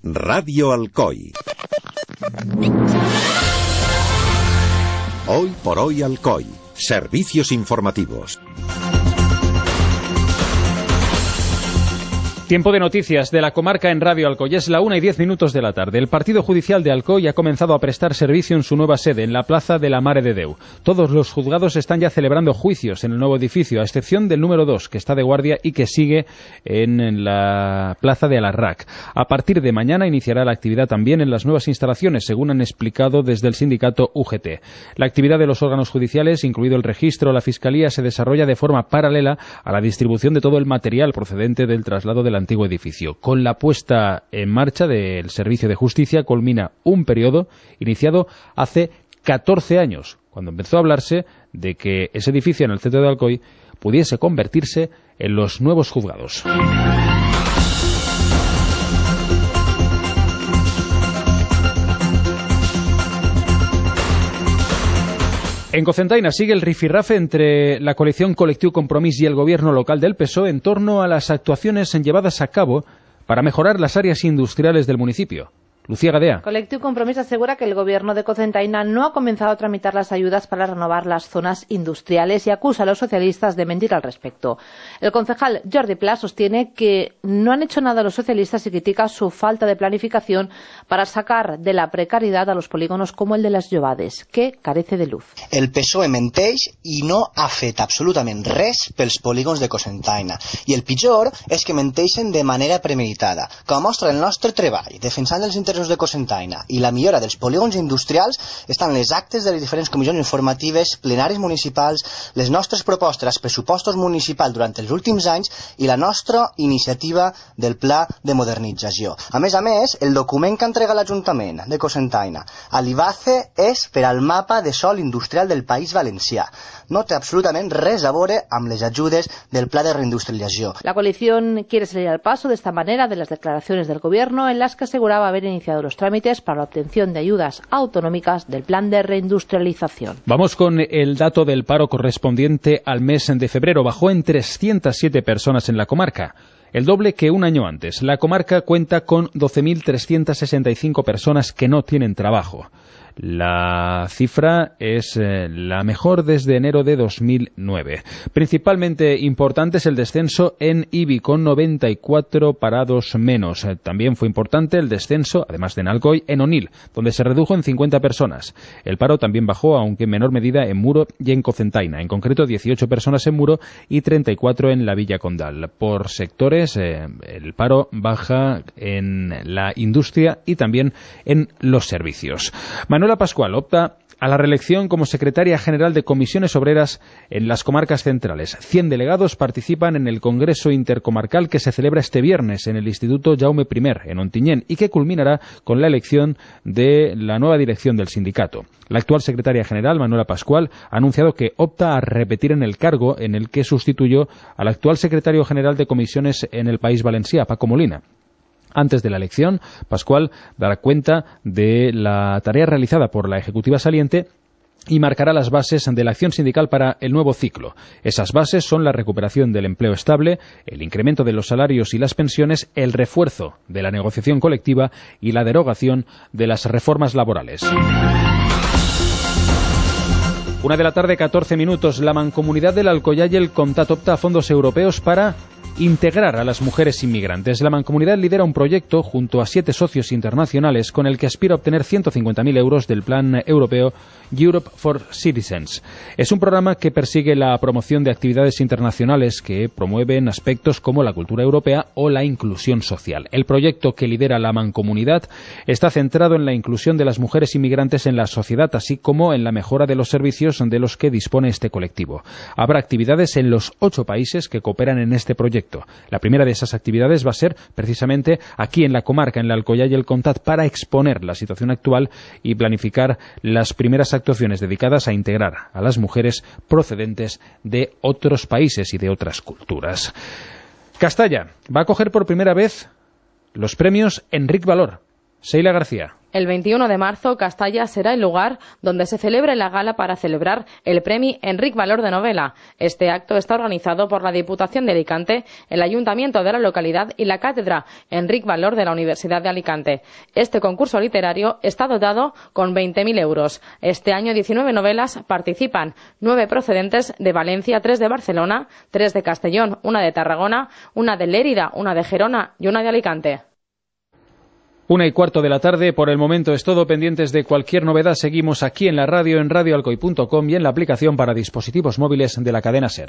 Radio Alcoy. Hoy por hoy Alcoy. Servicios informativos. Tiempo de noticias de la comarca en Radio Alcoy. Es la 1:10 de la tarde. El Partido Judicial de Alcoy ha comenzado a prestar servicio en su nueva sede, en la Plaza de la Mare de Déu. Todos los juzgados están ya celebrando juicios en el nuevo edificio, a excepción del número 2, que está de guardia y que sigue en la Plaza de Alarraq. A partir de mañana iniciará la actividad también en las nuevas instalaciones, según han explicado desde el sindicato UGT. La actividad de los órganos judiciales, incluido el registro o la fiscalía, se desarrolla de forma paralela a la distribución de todo el material procedente del traslado del antiguo edificio. Con la puesta en marcha del servicio de justicia culmina un periodo iniciado hace 14 años, cuando empezó a hablarse de que ese edificio en el centro de Alcoy pudiese convertirse en los nuevos juzgados. En Cocentaina sigue el rifirrafe entre la coalición Colectivo Compromís y el gobierno local del PSOE en torno a las actuaciones llevadas a cabo para mejorar las áreas industriales del municipio. Lucía Gadea. Colectivo Compromís asegura que el gobierno de Cocentaina no ha comenzado a tramitar las ayudas para renovar las zonas industriales y acusa a los socialistas de mentir al respecto. El concejal Jordi Pla sostiene que no han hecho nada los socialistas y critica su falta de planificación para sacar de la precariedad a los polígonos como el de les Llobades, que carece de luz. El PSOE menteix i no ha fet absolutament res pels polígons de Cocentaina. I el pitjor és que menteixen de manera premeditada, com mostra el nostre treball defensant els interessos de Cocentaina i la millora dels polígons industrials estan les actes de les diferents comissions informatives, plenaris municipals, les nostres propostes als pressupostos municipals durant els últims anys i la nostra iniciativa del pla de modernització. A més, el document que entrega l'Ajuntament de Cocentaina a l'IBACE és per al mapa de sòl industrial del País Valencià. No té absolutament res a veure amb les ajudes del pla de reindustrialització. La coalición quiere salir al paso de esta manera de las declaraciones del gobierno en las que aseguraba haber iniciado los trámites para la obtención de ayudas autonómicas del plan de reindustrialización. Vamos con el dato del paro correspondiente al mes de febrero. Bajó en 307 personas en la comarca, el doble que un año antes. La comarca cuenta con 12.365 personas que no tienen trabajo. La cifra es la mejor desde enero de 2009. Principalmente importante es el descenso en IBI, con 94 parados menos. También fue importante el descenso, además de en Alcoy, en Onil, donde se redujo en 50 personas. El paro también bajó, aunque en menor medida, en Muro y en Cocentaina. En concreto, 18 personas en Muro y 34 en la Villa Condal. Por sectores, el paro baja en la industria y también en los servicios. Manuela Pascual opta a la reelección como secretaria general de comisiones obreras en las comarcas centrales. 100 delegados participan en el Congreso Intercomarcal que se celebra este viernes en el Instituto Jaume I, en Ontinyent, y que culminará con la elección de la nueva dirección del sindicato. La actual secretaria general, Manuela Pascual, ha anunciado que opta a repetir en el cargo en el que sustituyó al actual secretario general de comisiones en el País Valencià, Paco Molina. Antes de la elección, Pascual dará cuenta de la tarea realizada por la ejecutiva saliente y marcará las bases de la acción sindical para el nuevo ciclo. Esas bases son la recuperación del empleo estable, el incremento de los salarios y las pensiones, el refuerzo de la negociación colectiva y la derogación de las reformas laborales. 1:14 p.m. La Mancomunidad del Alcoyà y el Comtat opta a fondos europeos para integrar a las mujeres inmigrantes. La Mancomunidad lidera un proyecto junto a 7 socios internacionales con el que aspira a obtener 150.000 euros del plan europeo Europe for Citizens. Es un programa que persigue la promoción de actividades internacionales que promueven aspectos como la cultura europea o la inclusión social. El proyecto que lidera la Mancomunidad está centrado en la inclusión de las mujeres inmigrantes en la sociedad, así como en la mejora de los servicios de los que dispone este colectivo. Habrá actividades en los 8 países que cooperan en este proyecto. La primera de esas actividades va a ser precisamente aquí en la comarca, en la Alcoyà y el Comtat, para exponer la situación actual y planificar las primeras actuaciones dedicadas a integrar a las mujeres procedentes de otros países y de otras culturas. Castalla va a acoger por primera vez los premios Enric Valor. Seila García. El 21 de marzo, Castalla será el lugar donde se celebre la gala para celebrar el Premi Enric Valor de Novela. Este acto está organizado por la Diputación de Alicante, el Ayuntamiento de la localidad y la Cátedra Enric Valor de la Universidad de Alicante. Este concurso literario está dotado con 20.000 euros. Este año 19 novelas participan, 9 procedentes de Valencia, 3 de Barcelona, 3 de Castellón, 1 de Tarragona, 1 de Lérida, 1 de Gerona y 1 de Alicante. 1:15 de la tarde, por el momento es todo. Pendientes de cualquier novedad, seguimos aquí en la radio, en radioalcoy.com y en la aplicación para dispositivos móviles de la cadena SER.